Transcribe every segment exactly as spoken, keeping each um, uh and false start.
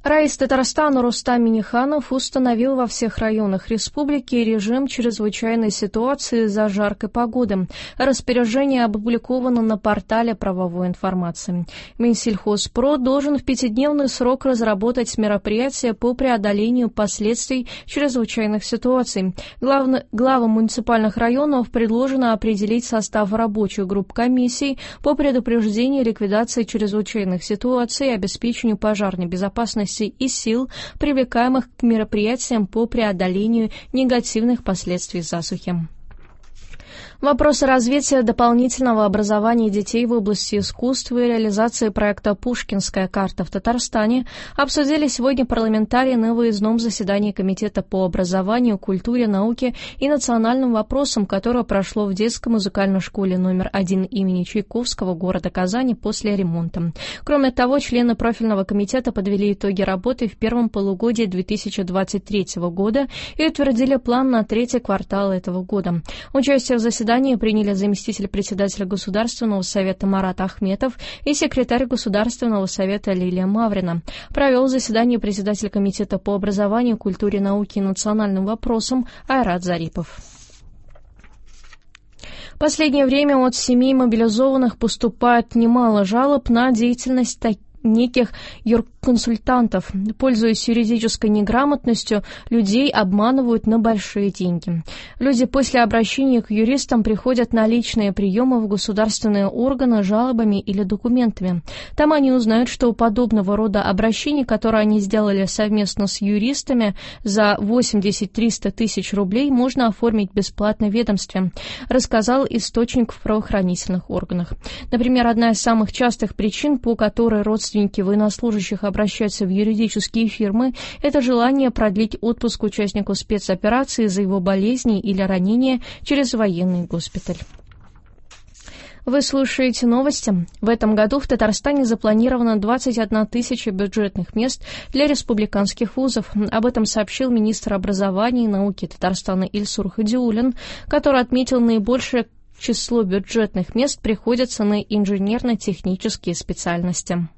Раис Татарстана Рустам Минниханов установил во всех районах республики режим чрезвычайной ситуации из-за жаркой погоды. Распоряжение опубликовано на портале правовой информации. Минсельхозпрод должен в пятидневный срок разработать мероприятия по преодолению последствий чрезвычайных ситуаций. Главно, главам муниципальных районов предложено определить состав рабочих групп комиссий по предупреждению и ликвидации чрезвычайных ситуаций и обеспечению пожарной безопасности и сил, привлекаемых к мероприятиям по преодолению негативных последствий засухи. Вопросы развития дополнительного образования детей в области искусства и реализации проекта «Пушкинская карта» в Татарстане обсудили сегодня парламентарии на выездном заседании Комитета по образованию, культуре, науке и национальным вопросам, которое прошло в детской музыкальной школе номер один имени Чайковского города Казани после ремонта. Кроме того, члены профильного комитета подвели итоги работы в первом полугодии две тысячи двадцать третьего года и утвердили план на третий квартал этого года. Участие в заседании приняли заместитель председателя Государственного совета Марат Ахметов и секретарь Государственного совета Лилия Маврина. Провел заседание председатель Комитета по образованию, культуре, науке и национальным вопросам Айрат Зарипов. В последнее время от семей мобилизованных поступает немало жалоб на деятельность таких неких юрконсультантов. Пользуясь юридической неграмотностью, людей обманывают на большие деньги. Люди после обращения к юристам приходят на личные приемы в государственные органы жалобами или документами. Там они узнают, что у подобного рода обращений, которые они сделали совместно с юристами за восемьдесят-триста тысяч рублей, можно оформить бесплатно в ведомстве, рассказал источник в правоохранительных органах. Например, одна из самых частых причин, по которой родственники военнослужащих обращаются в юридические фирмы, это желание продлить отпуск участнику спецоперации из-за его болезни или ранения через военный госпиталь. Вы слушаете новости. В этом году в Татарстане запланировано двадцать одна тысяча бюджетных мест для республиканских вузов. Об этом сообщил министр образования и науки Татарстана Ильсур Хадиуллин, который отметил, наибольшее число бюджетных мест приходится на инженерно-технические специальности.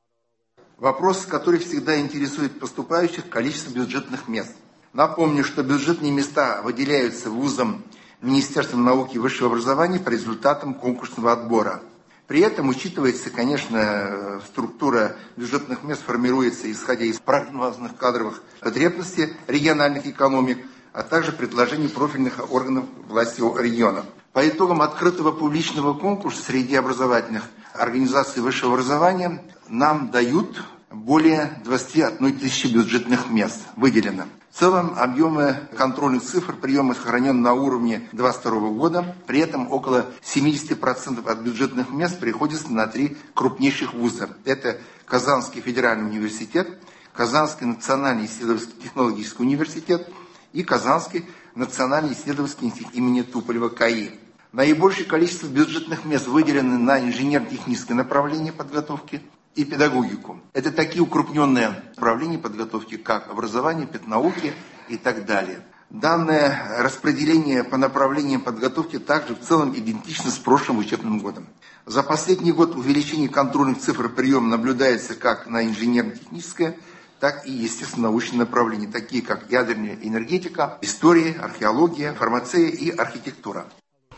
Вопрос, который всегда интересует поступающих, количество бюджетных мест. Напомню, что бюджетные места выделяются вузам Министерством науки и высшего образования по результатам конкурсного отбора. При этом учитывается, конечно, структура бюджетных мест формируется исходя из прогнозных кадровых потребностей региональных экономик, а также предложений профильных органов власти регионов. По итогам открытого публичного конкурса среди образовательных организаций высшего образования нам дают более двадцати одной тысячи бюджетных мест выделено. В целом объемы контрольных цифр приема сохранен на уровне две тысячи двадцать второго года. При этом около семьдесят процентов от бюджетных мест приходится на три крупнейших вуза. Это Казанский федеральный университет, Казанский национальный исследовательско-технологический университет и Казанский национальный исследовательский институт имени Туполева КАИ. Наибольшее количество бюджетных мест выделено на инженерно-техническое направление подготовки и педагогику. Это такие укрупненные направления подготовки, как образование, педнауки и так далее. Данное распределение по направлениям подготовки также в целом идентично с прошлым учебным годом. За последний год увеличение контрольных цифр приема наблюдается как на инженерно-техническое, так и, естественно, научные направления, такие как ядерная энергетика, история, археология, фармация и архитектура.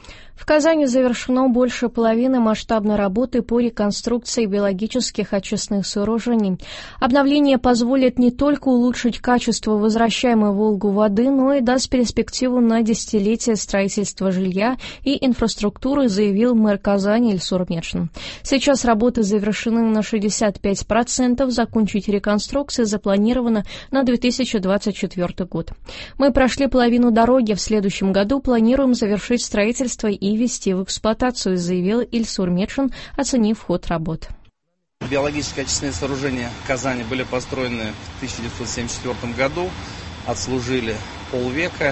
В Казани завершено больше половины масштабной работы по реконструкции биологических очистных сооружений. Обновление позволит не только улучшить качество возвращаемой в Волгу воды, но и даст перспективу на десятилетие строительства жилья и инфраструктуры, заявил мэр Казани Ильсур Метшин. Сейчас работы завершены на шестьдесят пять процентов, закончить реконструкцию запланировано на две тысячи двадцать четвёртый год. Мы прошли половину дороги, в следующем году планируем завершить строительство и и ввести в эксплуатацию, заявил Ильсур Метшин, оценив ход работ. Биологические очистные сооружения в Казани были построены в тысяча девятьсот семьдесят четвёртом году, отслужили полвека,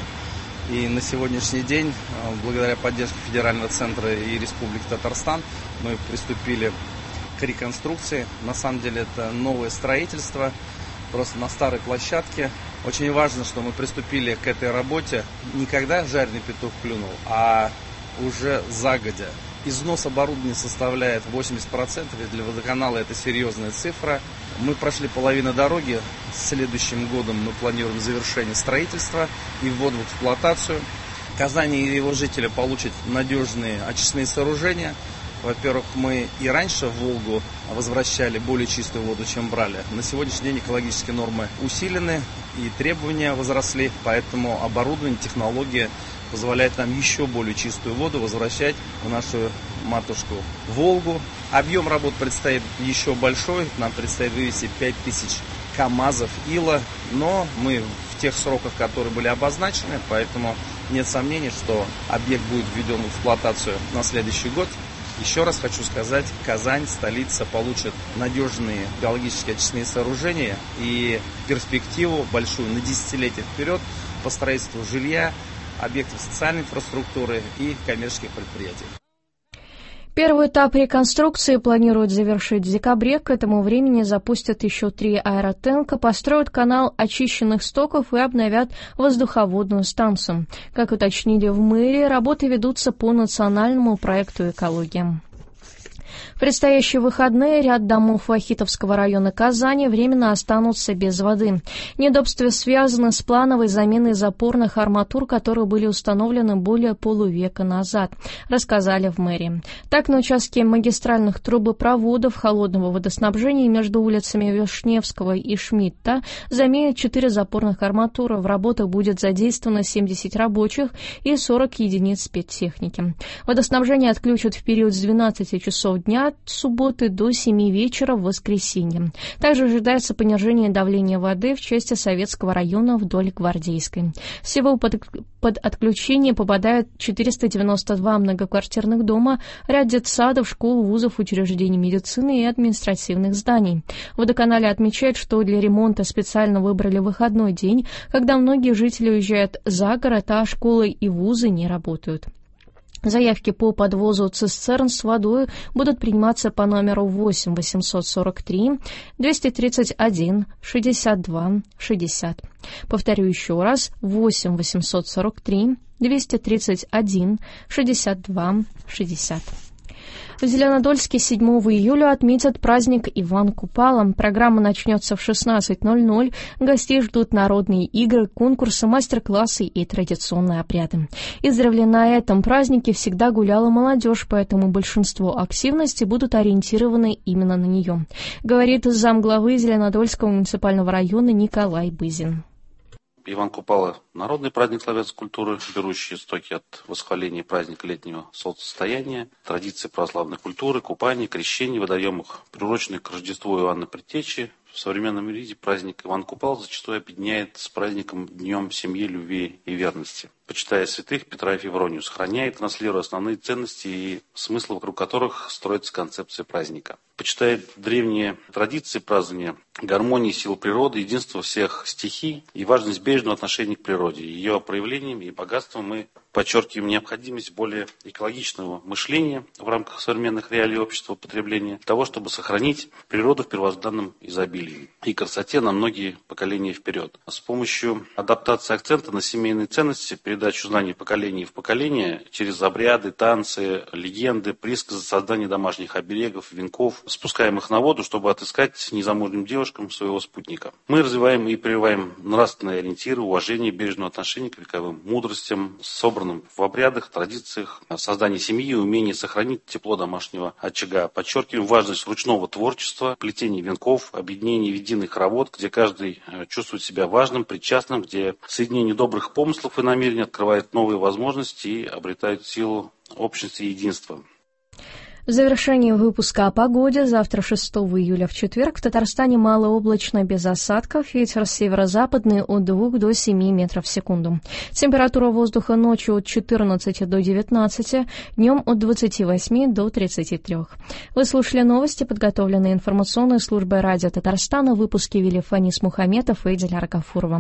и на сегодняшний день, благодаря поддержке Федерального центра и Республики Татарстан, мы приступили к реконструкции. На самом деле это новое строительство, просто на старой площадке. Очень важно, что мы приступили к этой работе не когда жареный петух клюнул, а уже загодя. Износ оборудования составляет восемьдесят процентов, и для водоканала это серьезная цифра. Мы прошли половину дороги. Следующим годом мы планируем завершение строительства и ввод в эксплуатацию. Казань и его жители получат надежные очистные сооружения. Во-первых, мы и раньше в Волгу возвращали более чистую воду, чем брали. На сегодняшний день экологические нормы усилены и требования возросли, поэтому оборудование, технология позволяет нам еще более чистую воду возвращать в нашу матушку Волгу. Объем работ предстоит еще большой. Нам предстоит вывести пять тысяч КАМАЗов ила, но мы в тех сроках, которые были обозначены, поэтому нет сомнений, что объект будет введен в эксплуатацию на следующий год. Еще раз хочу сказать, Казань, столица, получит надежные биологически очистные сооружения и перспективу большую на десятилетия вперед по строительству жилья, объектов социальной инфраструктуры и коммерческих предприятий. Первый этап реконструкции планируют завершить в декабре. К этому времени запустят еще три аэротенка, построят канал очищенных стоков и обновят воздуховодную станцию. Как уточнили в мэрии, работы ведутся по национальному проекту «Экология». В предстоящие выходные ряд домов Вахитовского района Казани временно останутся без воды. Неудобства связаны с плановой заменой запорных арматур, которые были установлены более полувека назад, рассказали в мэрии. Так, на участке магистральных трубопроводов холодного водоснабжения между улицами Вишневского и Шмидта заменят четыре запорных арматуры. В работах будет задействовано семьдесят рабочих и сорок единиц спецтехники. Водоснабжение отключат в период с двенадцати часов дня от субботы до семи вечера в воскресенье. Также ожидается понижение давления воды в части Советского района вдоль Гвардейской. Всего под, под отключение попадают четыреста девяносто два многоквартирных дома, ряд детсадов, школ, вузов, учреждений медицины и административных зданий. В водоканале отмечают, что для ремонта специально выбрали выходной день, когда многие жители уезжают за город, а школы и вузы не работают. Заявки по подвозу цистерн с водой будут приниматься по номеру восемь восемьсот сорок три двести тридцать один шестьдесят два шестьдесят. Повторю еще раз: восемь восемьсот сорок три двести тридцать один шестьдесят два шестьдесят. В Зеленодольске седьмого июля отметят праздник Иван Купала. Программа начнется в шестнадцать ноль ноль. Гостей ждут народные игры, конкурсы, мастер-классы и традиционные обряды. Издревле на этом празднике всегда гуляла молодежь, поэтому большинство активностей будут ориентированы именно на нее, говорит замглавы Зеленодольского муниципального района Николай Бызин. Иван Купала – народный праздник славянской культуры, берущий истоки от восхваления праздника летнего солнцестояния, традиции православной культуры, купания, крещения в водоемах, приуроченных к Рождеству Иоанна Предтечи. В современном виде праздник Иван Купала зачастую объединяет с праздником Днем семьи, любви и верности. Почитая святых Петра и Февронию, сохраняет, транслируя основные ценности и смыслы, вокруг которых строится концепция праздника. Почитает древние традиции празднования гармонии, сил природы, единства всех стихий и важность бережного отношения к природе. Ее проявлением и богатством мы подчеркиваем необходимость более экологичного мышления в рамках современных реалий общества потребления, для того, чтобы сохранить природу в первозданном изобилии и красоте на многие поколения вперед. С помощью адаптации акцента на семейные ценности, передачу знаний поколения в поколение через обряды, танцы, легенды, присказы, создание домашних оберегов, венков, спускаемых на воду, чтобы отыскать незамужним девушкам своего спутника. Мы развиваем и прививаем нравственные ориентиры, уважение, бережное отношение к вековым мудростям, собранным в обрядах, традициях, создании семьи и умении сохранить тепло домашнего очага. Подчеркиваем важность ручного творчества, плетения венков, объединения в единый хоровод, где каждый чувствует себя важным, причастным, где соединение добрых помыслов и намерений открывает новые возможности и обретает силу общности и единства. В завершении выпуска о погоде. Завтра, шестого июля, в четверг, в Татарстане малооблачно, без осадков. Ветер северо-западный от двух до семи метров в секунду. Температура воздуха ночью от четырнадцати до девятнадцати, днем от двадцати восьми до тридцати трёх. Вы слушали новости, подготовленные информационной службой радио Татарстана. Выпуски вели Фанис Мухаметов и Диляра Гафурова.